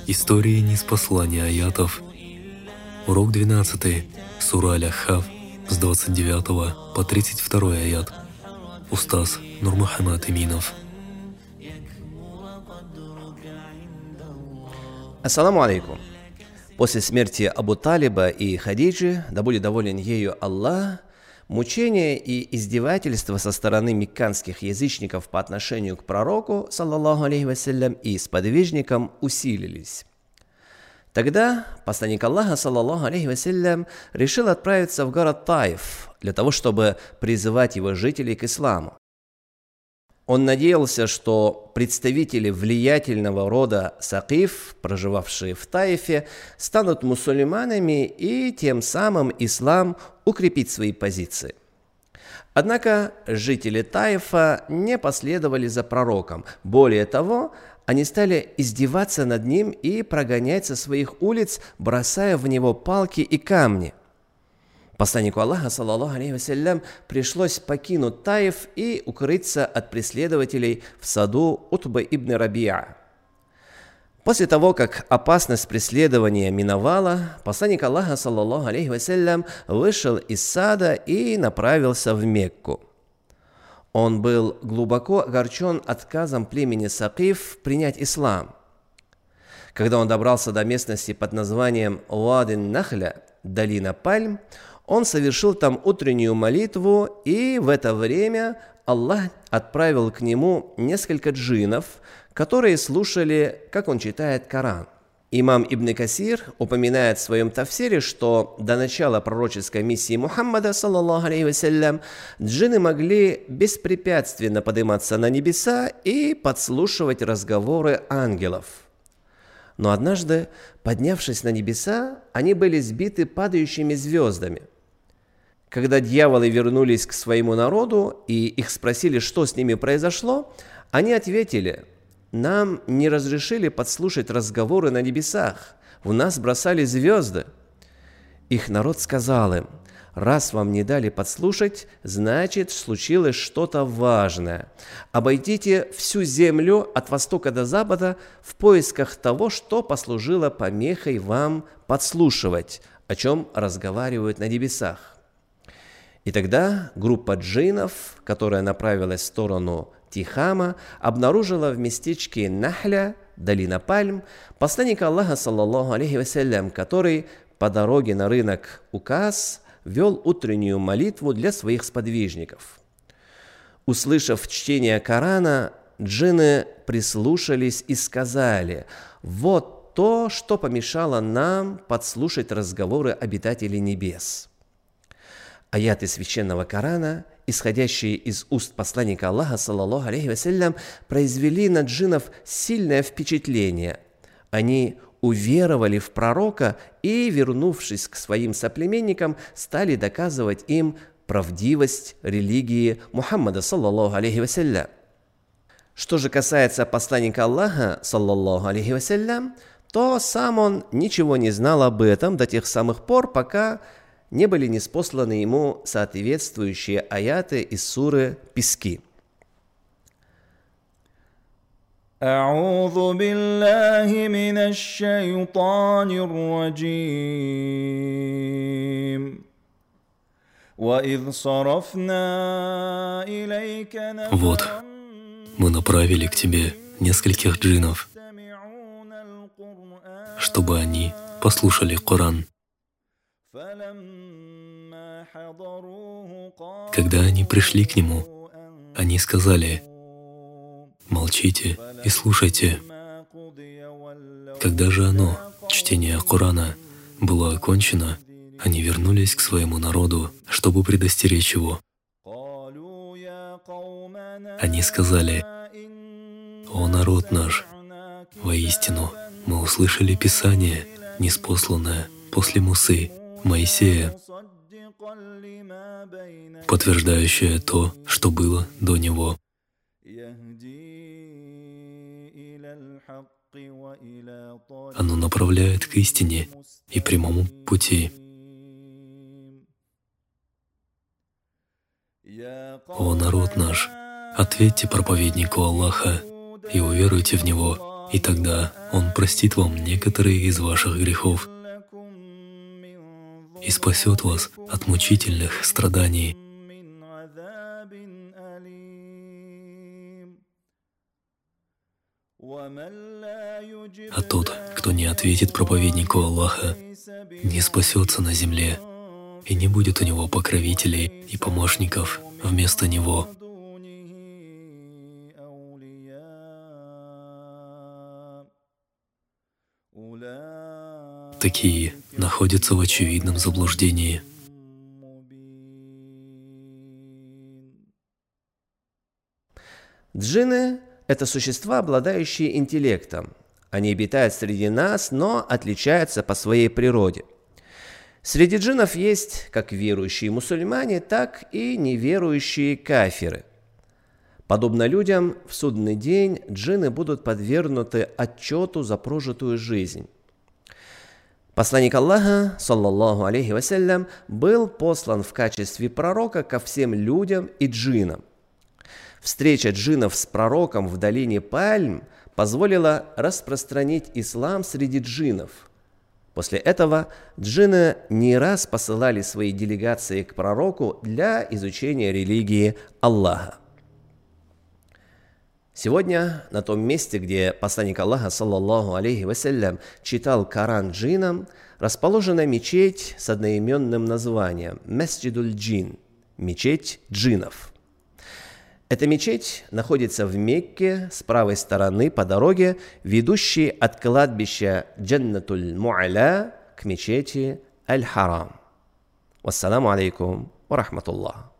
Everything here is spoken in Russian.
Истории ниспослания аятов. Урок 12. Сура Аль-Аххаф с 29 по 32 аят. Устаз Нурмухаммад Иминов. Ассаламу алейкум. После смерти Абу Талиба и Хадиджи, да будет доволен ею Аллах, мучения и издевательства со стороны мекканских язычников по отношению к пророку, саллаллаху алейхи вассалям, и сподвижникам усилились. Тогда посланник Аллаха, саллаллаху алейхи вассалям, решил отправиться в город Таиф для того, чтобы призывать его жителей к исламу. Он надеялся, что представители влиятельного рода Сакиф, проживавшие в Таифе, станут мусульманами и тем самым ислам укрепить свои позиции. Однако жители Таифа не последовали за пророком. Более того, они стали издеваться над ним и прогонять со своих улиц, бросая в него палки и камни. Посланнику Аллаха, саллаллаху алейхи вассалям, пришлось покинуть Таиф и укрыться от преследователей в саду Утбы ибн Рабиа. После того, как опасность преследования миновала, посланник Аллаха, саллаллаху алейхи вассалям, вышел из сада и направился в Мекку. Он был глубоко огорчен отказом племени Сакиф принять ислам. Когда он добрался до местности под названием Уадин-Нахля, долина пальм, он совершил там утреннюю молитву, и в это время Аллах отправил к нему несколько джиннов, которые слушали, как он читает Коран. Имам Ибн Касир упоминает в своем тафсире, что до начала пророческой миссии Мухаммада, саллаллаху алейхи вассалям, джинны могли беспрепятственно подниматься на небеса и подслушивать разговоры ангелов. Но однажды, поднявшись на небеса, они были сбиты падающими звездами. Когда дьяволы вернулись к своему народу и их спросили, что с ними произошло, они ответили: «Нам не разрешили подслушать разговоры на небесах, в нас бросали звезды». Их народ сказал им: «Раз вам не дали подслушать, значит, случилось что-то важное. Обойдите всю землю от востока до запада в поисках того, что послужило помехой вам подслушивать, о чем разговаривают на небесах». И тогда группа джиннов, которая направилась в сторону Тихама, обнаружила в местечке Нахля, долина пальм, посланника Аллаха, саллаллаху алейхи вассалям, который по дороге на рынок Указ вел утреннюю молитву для своих сподвижников. Услышав чтение Корана, джинны прислушались и сказали: «Вот то, что помешало нам подслушать разговоры обитателей небес». Аяты священного Корана, исходящие из уст посланника Аллаха, саллаллаху алейхи вассалям, произвели на джиннов сильное впечатление. Они уверовали в пророка и, вернувшись к своим соплеменникам, стали доказывать им правдивость религии Мухаммада, саллаллаху алейхи вассалям. Что же касается посланника Аллаха, саллаллаху алейхи вассалям, то сам он ничего не знал об этом до тех самых пор, пока не были ниспосланы ему соответствующие аяты из суры «Пески». أعوذ بالله من الشيطان الرجيم وإذ صرفنا إليك Вот, мы направили к тебе нескольких джиннов, чтобы они послушали Коран. Когда они пришли к нему, они сказали: «Молчите и слушайте». Когда же оно, чтение Корана, было окончено, они вернулись к своему народу, чтобы предостеречь его. Они сказали: «О народ наш, воистину, мы услышали Писание, ниспосланное после Мусы, Моисея, подтверждающее то, что было до него. Оно направляет к истине и прямому пути. О народ наш, ответьте проповеднику Аллаха и уверуйте в Него, И тогда Он простит вам некоторые из ваших грехов и спасет вас от мучительных страданий. А тот, кто не ответит проповеднику Аллаха, не спасется на земле, и не будет у него покровителей и помощников вместо него. Такие находятся в очевидном заблуждении. Джинны — это существа, обладающие интеллектом. Они обитают среди нас, но отличаются по своей природе. Среди джиннов есть как верующие мусульмане, так и неверующие кафиры. Подобно людям, в судный день джинны будут подвергнуты отчету за прожитую жизнь. Посланник Аллаха, саллаллаху алейхи вассалям, был послан в качестве пророка ко всем людям и джиннам. Встреча джиннов с пророком в долине Пальм позволила распространить ислам среди джиннов. После этого джинны не раз посылали свои делегации к пророку для изучения религии Аллаха. Сегодня на том месте, где посланник Аллаха, саллаллаху алейхи вассалям, читал Коран джиннам, расположена мечеть с одноименным названием Масджидуль Джин – мечеть джиннов. Эта мечеть находится в Мекке с правой стороны по дороге, ведущей от кладбища Джаннатуль Му'аля к мечети Аль-Харам. Вассаламу алейкум ва рахматуллах.